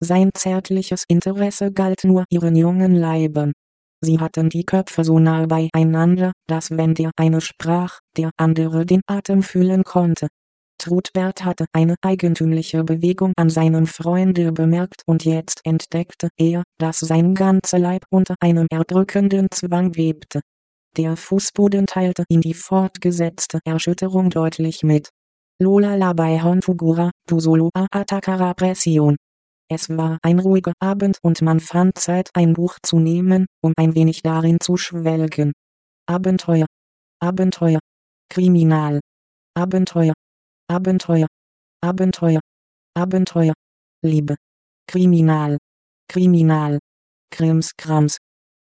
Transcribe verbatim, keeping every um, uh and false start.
Sein zärtliches Interesse galt nur ihren jungen Leibern. Sie hatten die Köpfe so nahe beieinander, dass wenn der eine sprach, der andere den Atem fühlen konnte. Trudbert hatte eine eigentümliche Bewegung an seinem Freunde bemerkt und jetzt entdeckte er, dass sein ganzer Leib unter einem erdrückenden Zwang bebte. Der Fußboden teilte ihm die fortgesetzte Erschütterung deutlich mit. Lola la Baihon Fugura, du solo a attacara pression. Es war ein ruhiger Abend und man fand Zeit, ein Buch zu nehmen, um ein wenig darin zu schwelgen. Abenteuer, Abenteuer, Kriminal, Abenteuer, Abenteuer, Abenteuer, Abenteuer, Liebe, Kriminal, Kriminal, Krimskrams.